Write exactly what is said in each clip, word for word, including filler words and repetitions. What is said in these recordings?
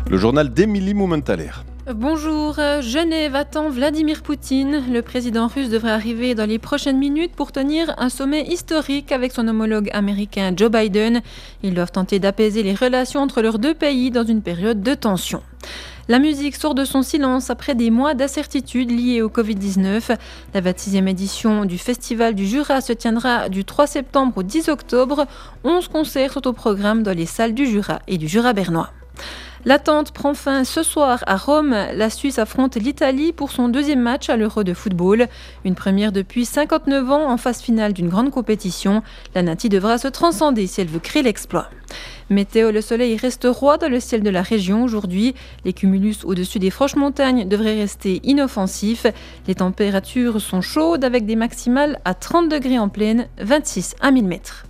Le journal d'Émilie Moumentaler. Bonjour, Genève attend Vladimir Poutine. Le président russe devrait arriver dans les prochaines minutes pour tenir un sommet historique avec son homologue américain Joe Biden. Ils doivent tenter d'apaiser les relations entre leurs deux pays dans une période de tension. La musique sort de son silence après des mois d'incertitude liés au covid dix-neuf. La vingt-sixième édition du Festival du Jura se tiendra du trois septembre au dix octobre. onze concerts sont au programme dans les salles du Jura et du Jura bernois. L'attente prend fin ce soir à Rome. La Suisse affronte l'Italie pour son deuxième match à l'Euro de football. Une première depuis cinquante-neuf ans en phase finale d'une grande compétition. La Nati devra se transcender si elle veut créer l'exploit. Météo, le soleil reste roi dans le ciel de la région aujourd'hui. Les cumulus au-dessus des Franches-Montagnes devraient rester inoffensifs. Les températures sont chaudes avec des maximales à trente degrés en plaine, vingt-six à mille mètres.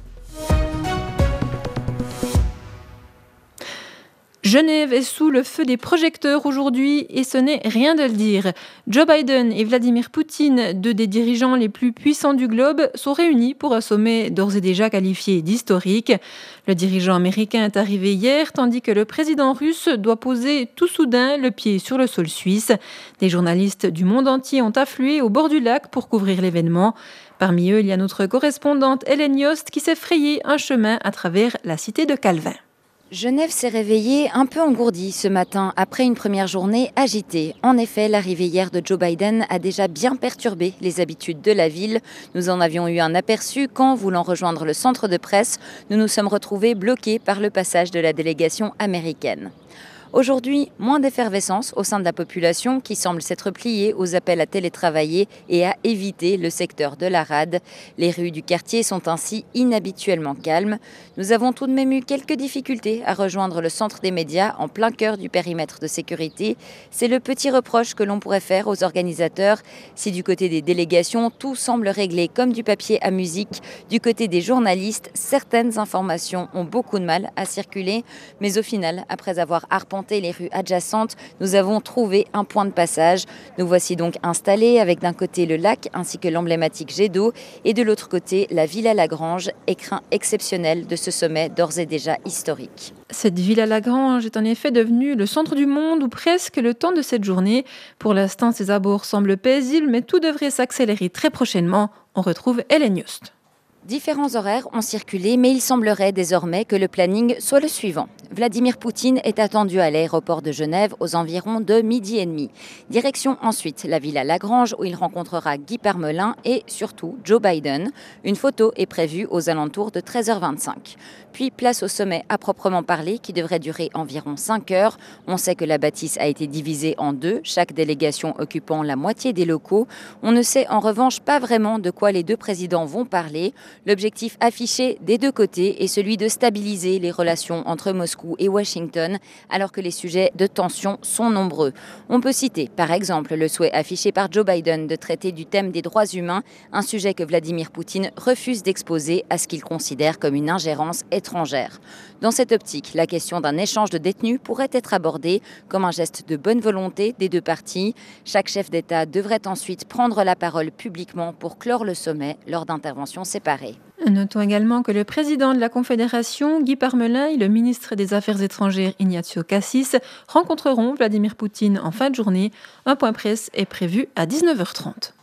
Genève est sous le feu des projecteurs aujourd'hui et ce n'est rien de le dire. Joe Biden et Vladimir Poutine, deux des dirigeants les plus puissants du globe, sont réunis pour un sommet d'ores et déjà qualifié d'historique. Le dirigeant américain est arrivé hier, tandis que le président russe doit poser tout soudain le pied sur le sol suisse. Des journalistes du monde entier ont afflué au bord du lac pour couvrir l'événement. Parmi eux, il y a notre correspondante Hélène Yost qui s'est frayé un chemin à travers la cité de Calvin. Genève s'est réveillée un peu engourdie ce matin après une première journée agitée. En effet, l'arrivée hier de Joe Biden a déjà bien perturbé les habitudes de la ville. Nous en avions eu un aperçu quand, voulant rejoindre le centre de presse, nous nous sommes retrouvés bloqués par le passage de la délégation américaine. Aujourd'hui, moins d'effervescence au sein de la population qui semble s'être pliée aux appels à télétravailler et à éviter le secteur de la rade. Les rues du quartier sont ainsi inhabituellement calmes. Nous avons tout de même eu quelques difficultés à rejoindre le centre des médias en plein cœur du périmètre de sécurité. C'est le petit reproche que l'on pourrait faire aux organisateurs. Si du côté des délégations, tout semble réglé comme du papier à musique, du côté des journalistes, certaines informations ont beaucoup de mal à circuler. Mais au final, après avoir arpenté les rues adjacentes, nous avons trouvé un point de passage. Nous voici donc installés avec d'un côté le lac ainsi que l'emblématique jet d'eau et de l'autre côté la Villa Lagrange, écrin exceptionnel de ce sommet d'ores et déjà historique. Cette Villa Lagrange est en effet devenue le centre du monde ou presque le temps de cette journée. Pour l'instant, ses abords semblent paisibles, mais tout devrait s'accélérer très prochainement. On retrouve Hélène Yost. Différents horaires ont circulé, mais il semblerait désormais que le planning soit le suivant. Vladimir Poutine est attendu à l'aéroport de Genève aux environs de midi et demi. Direction ensuite la Villa Lagrange où il rencontrera Guy Parmelin et surtout Joe Biden. Une photo est prévue aux alentours de treize heures vingt-cinq. Puis place au sommet à proprement parler qui devrait durer environ cinq heures. On sait que la bâtisse a été divisée en deux, chaque délégation occupant la moitié des locaux. On ne sait en revanche pas vraiment de quoi les deux présidents vont parler. L'objectif affiché des deux côtés est celui de stabiliser les relations entre Moscou et Washington, alors que les sujets de tension sont nombreux. On peut citer par exemple le souhait affiché par Joe Biden de traiter du thème des droits humains, un sujet que Vladimir Poutine refuse d'exposer à ce qu'il considère comme une ingérence étrangère. Dans cette optique, la question d'un échange de détenus pourrait être abordée comme un geste de bonne volonté des deux parties. Chaque chef d'État devrait ensuite prendre la parole publiquement pour clore le sommet lors d'interventions séparées. Notons également que le président de la Confédération, Guy Parmelin, et le ministre des Affaires étrangères, Ignacio Cassis, rencontreront Vladimir Poutine en fin de journée. Un point presse est prévu à dix-neuf heures trente.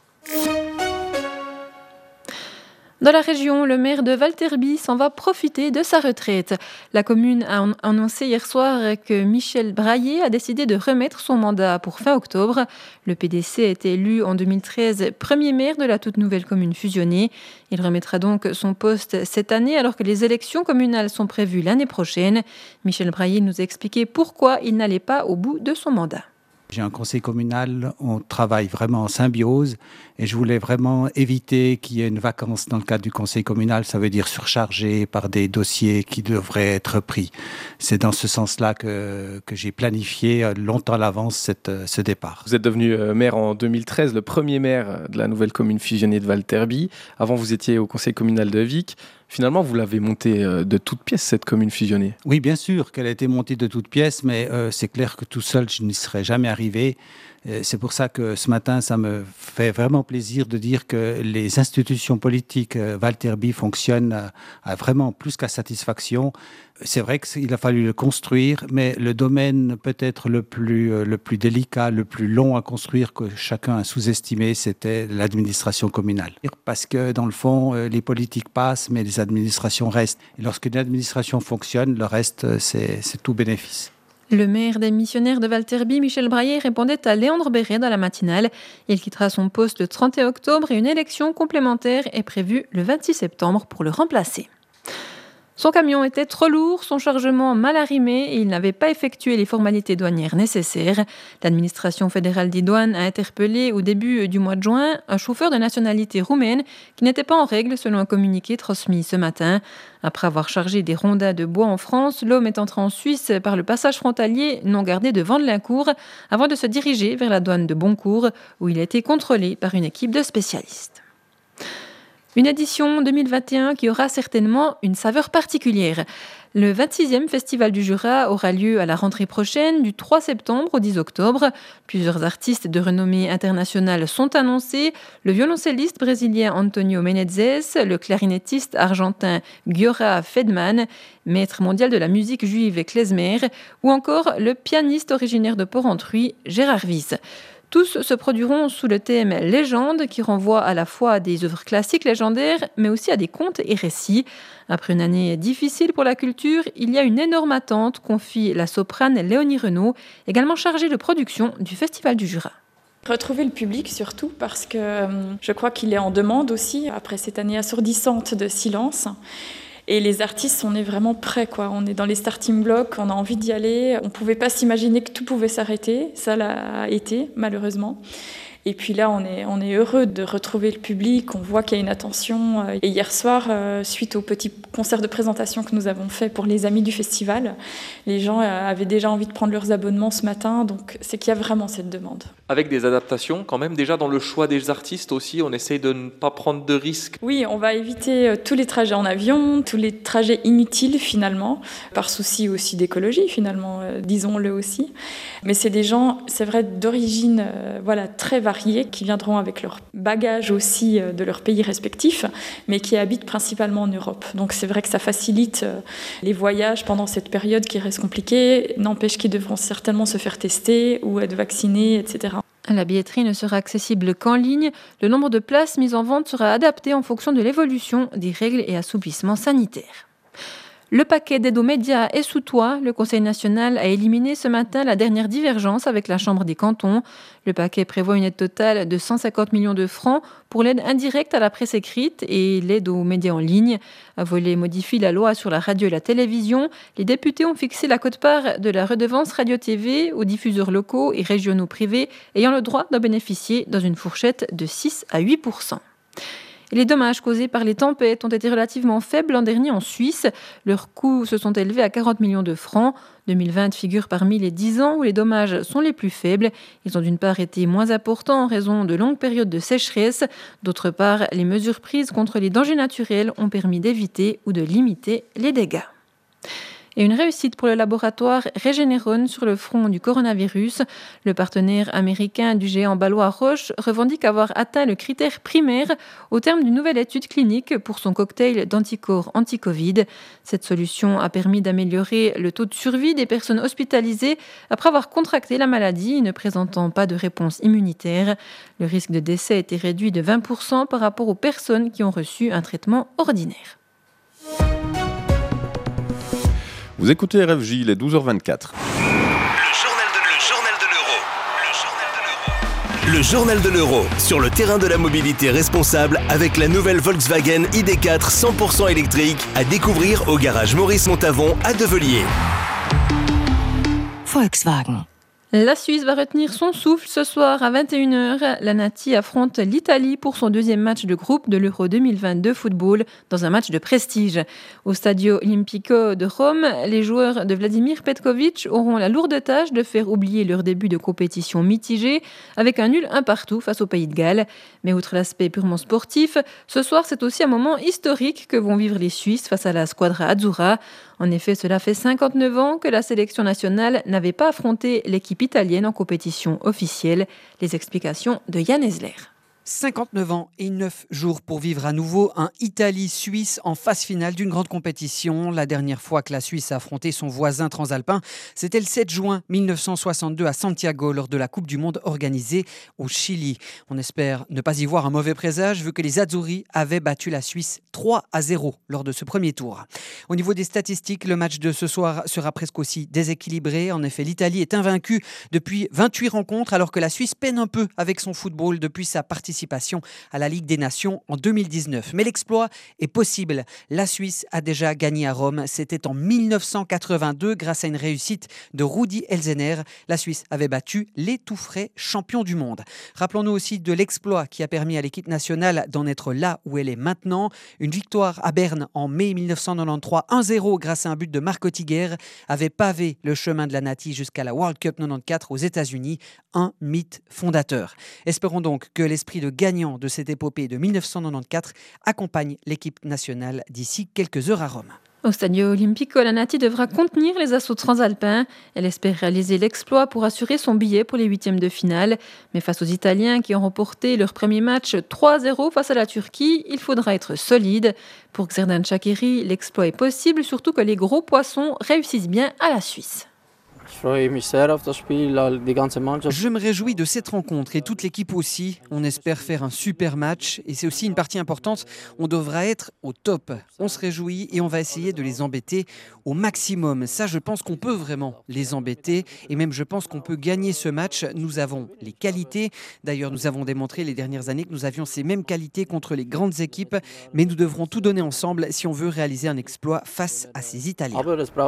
Dans la région, le maire de Valterby s'en va profiter de sa retraite. La commune a annoncé hier soir que Michel Braillé a décidé de remettre son mandat pour fin octobre. Le P D C a été élu en deux mille treize premier maire de la toute nouvelle commune fusionnée. Il remettra donc son poste cette année alors que les élections communales sont prévues l'année prochaine. Michel Braillé nous a expliqué pourquoi il n'allait pas au bout de son mandat. J'ai un conseil communal, on travaille vraiment en symbiose et je voulais vraiment éviter qu'il y ait une vacance dans le cadre du conseil communal, ça veut dire surchargé par des dossiers qui devraient être pris. C'est dans ce sens-là que, que j'ai planifié longtemps à l'avance cette, ce départ. Vous êtes devenu maire en deux mille treize, le premier maire de la nouvelle commune fusionnée de Valterby. Avant, vous étiez au conseil communal de Vic. Finalement, vous l'avez montée de toutes pièces, cette commune fusionnée. Oui, bien sûr qu'elle a été montée de toutes pièces, mais euh, c'est clair que tout seul, je n'y serais jamais arrivé. Euh, c'est pour ça que ce matin, ça me fait vraiment plaisir de dire que les institutions politiques euh, Valterby fonctionnent à, à vraiment plus qu'à satisfaction. c'est vrai qu'il a fallu le construire, mais le domaine peut-être le plus, euh, le plus délicat, le plus long à construire que chacun a sous-estimé, c'était l'administration communale. Parce que dans le fond, euh, les politiques passent, mais les administrations restent. Et lorsqu'une administration fonctionne, le reste, c'est, c'est tout bénéfice. Le maire des missionnaires de Valterby, Michel Braillet, répondait à Léandre Béret dans la matinale. Il quittera son poste le trente et un octobre et une élection complémentaire est prévue le vingt-six septembre pour le remplacer. Son camion était trop lourd, son chargement mal arrimé et il n'avait pas effectué les formalités douanières nécessaires. L'administration fédérale des douanes a interpellé au début du mois de juin un chauffeur de nationalité roumaine qui n'était pas en règle selon un communiqué transmis ce matin. Après avoir chargé des rondins de bois en France, l'homme est entré en Suisse par le passage frontalier non gardé de Vandelincourt avant de se diriger vers la douane de Boncourt où il a été contrôlé par une équipe de spécialistes. Une édition deux mille vingt et un qui aura certainement une saveur particulière. Le vingt-sixième Festival du Jura aura lieu à la rentrée prochaine, du trois septembre au dix octobre. Plusieurs artistes de renommée internationale sont annoncés. Le violoncelliste brésilien Antonio Menezes, le clarinettiste argentin Giora Fedman, maître mondial de la musique juive klezmer, ou encore le pianiste originaire de Porrentruy, Gérard Wyss. Tous se produiront sous le thème « Légende » qui renvoie à la fois à des œuvres classiques légendaires, mais aussi à des contes et récits. Après une année difficile pour la culture, il y a une énorme attente, confie la soprane Léonie Renaud, également chargée de production du Festival du Jura. Retrouver le public surtout parce que je crois qu'il est en demande aussi après cette année assourdissante de silence. Et les artistes, on est vraiment prêts, quoi. On est dans les starting blocks, on a envie d'y aller. On ne pouvait pas s'imaginer que tout pouvait s'arrêter. Ça l'a été, malheureusement. Et puis là, on est, on est heureux de retrouver le public. On voit qu'il y a une attention. Et hier soir, euh, suite au petit concert de présentation que nous avons fait pour les amis du festival, les gens avaient déjà envie de prendre leurs abonnements ce matin. Donc, c'est qu'il y a vraiment cette demande. Avec des adaptations, quand même, déjà dans le choix des artistes aussi, on essaye de ne pas prendre de risques. Oui, on va éviter tous les trajets en avion, tous les trajets inutiles finalement, par souci aussi d'écologie finalement, euh, disons-le aussi. Mais c'est des gens, c'est vrai, d'origine euh, voilà, très variée, qui viendront avec leur bagage aussi euh, de leur pays respectif, mais qui habitent principalement en Europe. Donc c'est vrai que ça facilite euh, les voyages pendant cette période qui reste compliquée, n'empêche qu'ils devront certainement se faire tester ou être vaccinés, et cetera. La billetterie ne sera accessible qu'en ligne. Le nombre de places mises en vente sera adapté en fonction de l'évolution des règles et assouplissements sanitaires. Le paquet d'aide aux médias est sous toit. Le Conseil national a éliminé ce matin la dernière divergence avec la Chambre des cantons. Le paquet prévoit une aide totale de cent cinquante millions de francs pour l'aide indirecte à la presse écrite et l'aide aux médias en ligne. Un volet modifie la loi sur la radio et la télévision. Les députés ont fixé la quote-part de la redevance radio-T V aux diffuseurs locaux et régionaux privés ayant le droit d'en bénéficier dans une fourchette de six à huit pour cent. Et les dommages causés par les tempêtes ont été relativement faibles l'an dernier en Suisse. Leurs coûts se sont élevés à quarante millions de francs. deux mille vingt figure parmi les dix ans où les dommages sont les plus faibles. Ils ont d'une part été moins importants en raison de longues périodes de sécheresse. D'autre part, les mesures prises contre les dangers naturels ont permis d'éviter ou de limiter les dégâts. Et une réussite pour le laboratoire Regeneron sur le front du coronavirus. Le partenaire américain du géant balois Roche revendique avoir atteint le critère primaire au terme d'une nouvelle étude clinique pour son cocktail d'anticorps anti-Covid. Cette solution a permis d'améliorer le taux de survie des personnes hospitalisées après avoir contracté la maladie ne présentant pas de réponse immunitaire. Le risque de décès était réduit de vingt pour cent par rapport aux personnes qui ont reçu un traitement ordinaire. Vous écoutez R F J, il est douze heures vingt-quatre. Le journal de, le journal de l'euro. Le journal de l'euro. Le journal de l'euro. Sur le terrain de la mobilité responsable avec la nouvelle Volkswagen I D quatre cent pour cent électrique à découvrir au garage Maurice Montavon à Develier. Volkswagen. La Suisse va retenir son souffle ce soir à vingt et une heures. La Nati affronte l'Italie pour son deuxième match de groupe de l'Euro deux mille vingt-deux football dans un match de prestige. Au Stadio Olimpico de Rome, les joueurs de Vladimir Petkovic auront la lourde tâche de faire oublier leur début de compétition mitigé avec un nul un partout face au Pays de Galles. Mais outre l'aspect purement sportif, ce soir c'est aussi un moment historique que vont vivre les Suisses face à la Squadra Azzurra. En effet, cela fait cinquante-neuf ans que la sélection nationale n'avait pas affronté l'équipe italienne en compétition officielle. Les explications de Yann Esler. cinquante-neuf ans et neuf jours pour vivre à nouveau un Italie-Suisse en phase finale d'une grande compétition. La dernière fois que la Suisse a affronté son voisin transalpin, c'était le sept juin mille neuf cent soixante-deux à Santiago lors de la Coupe du Monde organisée au Chili. On espère ne pas y voir un mauvais présage vu que les Azzurri avaient battu la Suisse trois à zéro lors de ce premier tour. Au niveau des statistiques, le match de ce soir sera presque aussi déséquilibré. En effet, l'Italie est invaincue depuis vingt-huit rencontres alors que la Suisse peine un peu avec son football depuis sa participation à la Ligue des Nations en deux mille dix-neuf. Mais l'exploit est possible. La Suisse a déjà gagné à Rome. C'était en mille neuf cent quatre-vingt-deux grâce à une réussite de Rudi Elsener. La Suisse avait battu les tout frais champions du monde. Rappelons-nous aussi de l'exploit qui a permis à l'équipe nationale d'en être là où elle est maintenant. Une victoire à Berne en mai mille neuf cent quatre-vingt-treize, un zéro grâce à un but de Marco Tiguer, avait pavé le chemin de la Nati jusqu'à la World Cup quatre-vingt-quatorze aux États-Unis. Un mythe fondateur. Espérons donc que l'esprit de gagnant de cette épopée de mille neuf cent quatre-vingt-quatorze accompagne l'équipe nationale d'ici quelques heures à Rome. Au Stadio Olimpico, la Nati devra contenir les assauts transalpins. Elle espère réaliser l'exploit pour assurer son billet pour les huitièmes de finale. Mais face aux Italiens qui ont remporté leur premier match trois zéro face à la Turquie, il faudra être solide. Pour Xherdan Shaqiri, l'exploit est possible, surtout que les gros poissons réussissent bien à la Suisse. Je me réjouis de cette rencontre et toute l'équipe aussi. On espère faire un super match et c'est aussi une partie importante. On devra être au top. On se réjouit et on va essayer de les embêter au maximum. Ça, je pense qu'on peut vraiment les embêter et même je pense qu'on peut gagner ce match. Nous avons les qualités. D'ailleurs, nous avons démontré les dernières années que nous avions ces mêmes qualités contre les grandes équipes. Mais nous devrons tout donner ensemble si on veut réaliser un exploit face à ces Italiens.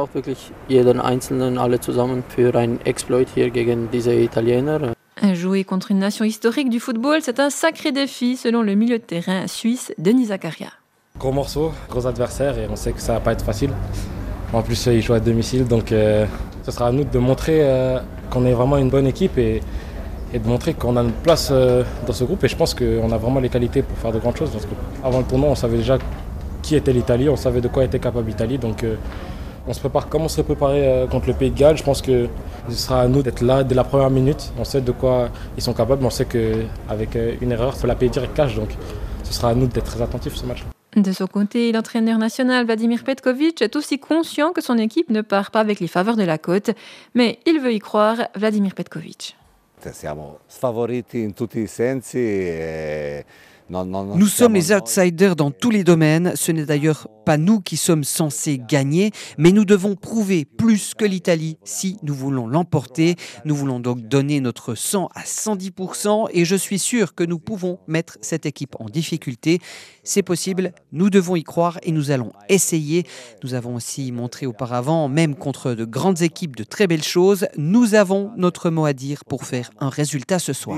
Für einen Exploit hier gegen diese Italiener. Jouer contre une nation historique du football, c'est un sacré défi selon le milieu de terrain suisse Denis Zakaria. Gros morceau, gros adversaire et on sait que ça va pas être facile. En plus, ils jouent à domicile, donc euh, ce sera à nous de montrer euh, qu'on est vraiment une bonne équipe et, et de montrer qu'on a une place euh, dans ce groupe. Et je pense qu'on a vraiment les qualités pour faire de grandes choses. Parce qu'avant le tournoi, on savait déjà qui était l'Italie, on savait de quoi était capable l'Italie. Donc, euh, on se prépare comme on serait préparé contre le Pays de Galles. Je pense que ce sera à nous d'être là dès la première minute. On sait de quoi ils sont capables, mais on sait qu'avec une erreur, il faut la payer direct cash. Donc ce sera à nous d'être très attentifs ce match. De son côté, l'entraîneur national Vladimir Petkovic est aussi conscient que son équipe ne part pas avec les faveurs de la côte. Mais il veut y croire, Vladimir Petkovic. Siamo sfavoriti in tutti i sensi e... Nous sommes les outsiders dans tous les domaines. Ce n'est d'ailleurs pas nous qui sommes censés gagner, mais nous devons prouver plus que l'Italie si nous voulons l'emporter. Nous voulons donc donner notre sang à cent dix pour cent et je suis sûr que nous pouvons mettre cette équipe en difficulté. C'est possible, nous devons y croire et nous allons essayer. Nous avons aussi montré auparavant, même contre de grandes équipes, de très belles choses. Nous avons notre mot à dire pour faire un résultat ce soir.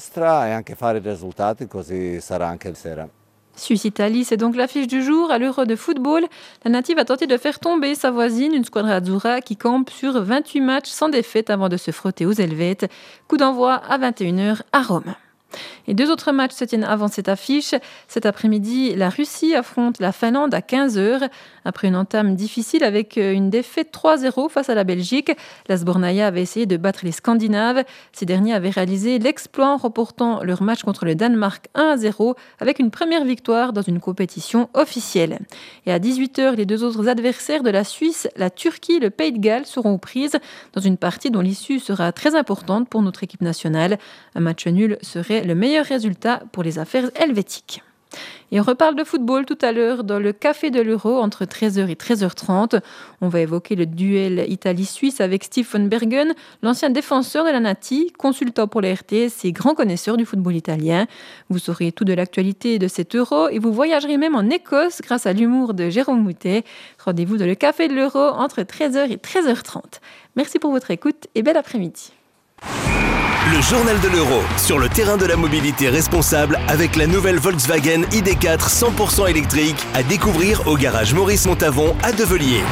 Suisse-Italie, c'est donc l'affiche du jour à l'Euro de football. La Nati va tenter de faire tomber sa voisine, une squadra azzurra qui campe sur vingt-huit matchs sans défaite avant de se frotter aux Helvètes. Coup d'envoi à vingt et une heures à Rome. Et deux autres matchs se tiennent avant cette affiche. Cet après-midi, la Russie affronte la Finlande à quinze heures. Après une entame difficile avec une défaite trois zéro face à la Belgique, la Sbornaïa avait essayé de battre les Scandinaves. Ces derniers avaient réalisé l'exploit en remportant leur match contre le Danemark un à zéro avec une première victoire dans une compétition officielle. Et à dix-huit heures, les deux autres adversaires de la Suisse, la Turquie et le Pays de Galles, seront aux prises dans une partie dont l'issue sera très importante pour notre équipe nationale. Un match nul serait le meilleur résultat pour les affaires helvétiques. Et on reparle de football tout à l'heure dans le Café de l'Euro entre treize heures et treize heures trente. On va évoquer le duel Italie-Suisse avec Steve Bergen, l'ancien défenseur de la Nati, consultant pour la R T S et grand connaisseur du football italien. Vous saurez tout de l'actualité de cet Euro et vous voyagerez même en Écosse grâce à l'humour de Jérôme Moutet. Rendez-vous dans le Café de l'Euro entre treize heures et treize heures trente. Merci pour votre écoute et bel après-midi. Le journal de l'Euro sur le terrain de la mobilité responsable avec la nouvelle Volkswagen I D quatre cent pour cent électrique à découvrir au garage Maurice Montavon à Develier.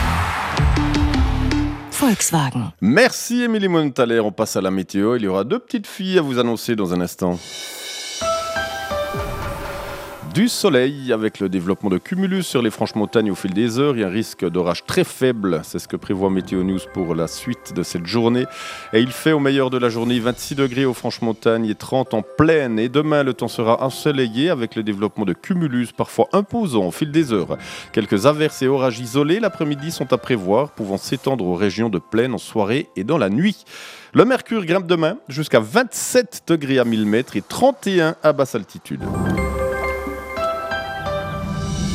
Volkswagen. Merci Émilie Montaler. On passe à la météo. Il y aura deux petites filles à vous annoncer dans un instant. Du soleil avec le développement de cumulus sur les franches montagnes au fil des heures et un risque d'orage très faible. C'est ce que prévoit Météo News pour la suite de cette journée. Et il fait au meilleur de la journée vingt-six degrés aux franches montagnes et trente en plaine. Et demain, le temps sera ensoleillé avec le développement de cumulus parfois imposants au fil des heures. Quelques averses et orages isolés l'après-midi sont à prévoir, pouvant s'étendre aux régions de plaine en soirée et dans la nuit. Le mercure grimpe demain jusqu'à vingt-sept degrés à mille mètres et trente et un à basse altitude.